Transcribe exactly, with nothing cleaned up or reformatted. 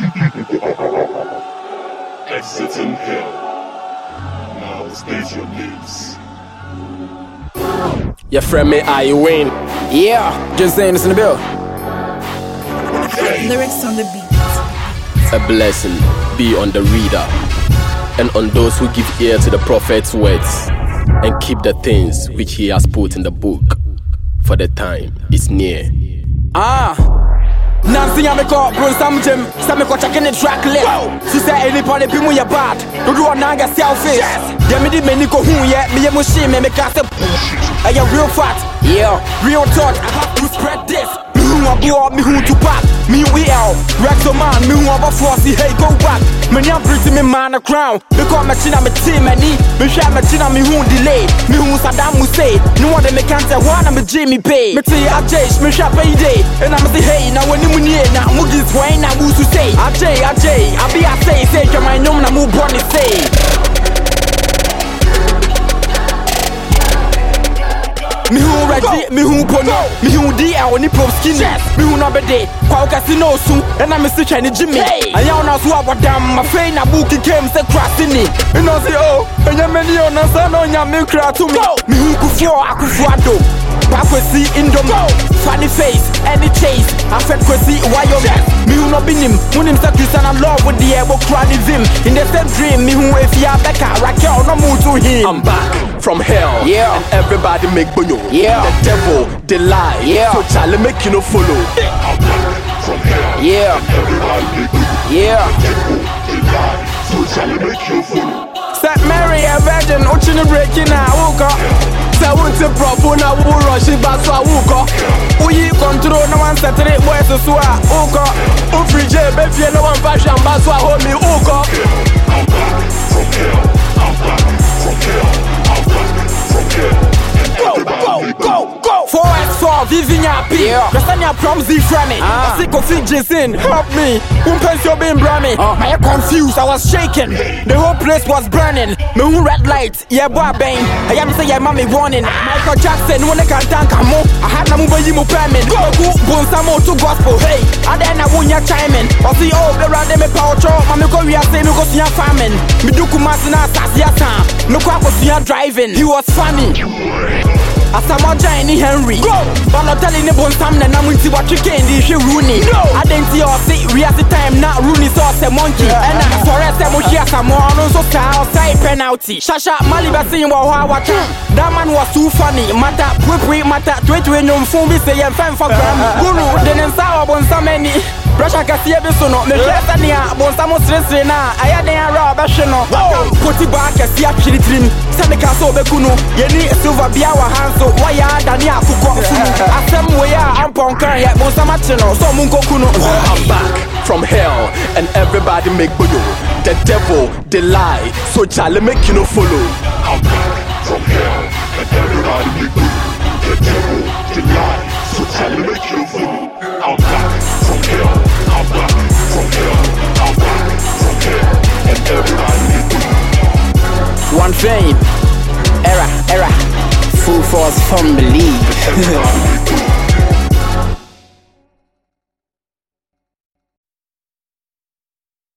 Exiting hell. Now state your names. Your friend me, I win. Yeah, just saying this in the bill. Lyrics on the beat. A blessing be on the reader and on those who give ear to the prophet's words and keep the things which he has put in the book, for the time is near. Ah, Nancy, I'm a call, bro. Some gym, some are checking the track list. She said, any part of people you're bad. Do you want to selfish? Yeah, me did many go who yet. Me, a machine, me, cast a are you real fat? Yeah, real talk. I have to spread this. Me who are blow me who to pack. Me we out. Rexo man, me who are forcey. Hey, go back. Me now pretty me man a crown. Because machine I'm a team and me. Me share machine I'm me who delay. Me who Saddam Hussein. No one me can't say one I'm a Jimmy Pay. Me say I Jay, me share payday. And I'm say hey, now when you money now Mugis wine now who's to say. I Jay, I Jay, I be I say, say, come my name na move on say. Me who ready, me who pono, me who di I want pop skinny, me who no be day, kwa casino soon, and I'm a sick and Jimmy. I now so what damn my friend a book came say crossing it. And I say oh, and you many on a son on your milk to me. Me who could for I could for do. Pakwesi in the mouth, funny face, any chase. I fed Kwesi, why you me who no be him, when him say Christian and love with the air will cry him. In the same dream, me who if you are back, Raquel no move to him. I'm back from hell, yeah, and everybody make bonyo. Yeah, the devil, the lie, yeah, so Charlie make you no follow. I'm back from hell. Yeah, and everybody make bonyo. Yeah, the devil, the lie, so Charlie make you follow. Set Mary a virgin, Uchin breaking out. I want to propose now, who rush it back to a wooka. We control no one set it, boys to swear. Oka, who free J, baby, no one fashion, but so I hold me. Oka, I'm back from hell. I'm back from hell. I'm back from hell. Go, go, go, go. four by four, Vivian P. Christiania from Z Franny. I see Kofi Jason, help me. Who pays your being Brammy? I am confused, I was shaking. The whole place was burning. Me who red lights, yeah, boy, bang. I am say, yeah, mommy warning. Michael Jackson, when I can't thank a mo. I had no move, you move, payment. Go, go, Bonsamo to gospel. Hey, I then I won't ya chiming. I see, oh, the random me power chop. Mammy go, we are saying, we go see a farming. Me do kumasina, Sasia Sam. No crap was here driving. He was funny. Asama Johnny Henry. Go! But not telling the bone Sam and I'm into what you can do. She Rooney. No! I didn't see or see reality time. Not Rooney sauce a monkey. Yeah. And I saw rest of Moshia Samoan so outside penalty. Shasha Maliba saying what I watch. That man was too funny. Mata, Pui, Mata, Twitch when you phone me say I'm fine for Grammy. Guru, then Sawa on so many. Russia can see every son of me. Shania, Bonsamo Srena. I had a raw bashano. Put it back as the actually trim. Seneca so Bekuno. Yeni silver biawa hands. So why are Dania Kuko? Asem way I'm Ponka yet Monsamachino, so Munko Kuno. I'm back from hell and everybody make bonyo. The devil, the lie, so Charlie make you no follow. I'm back from hell and everybody make bonyo. The devil, the lie, so Charlie make you no follow. I'm back from hell. I'm back from hell. I'm back from hell and everybody make bonyo. One thing, era, era. Full force from believe.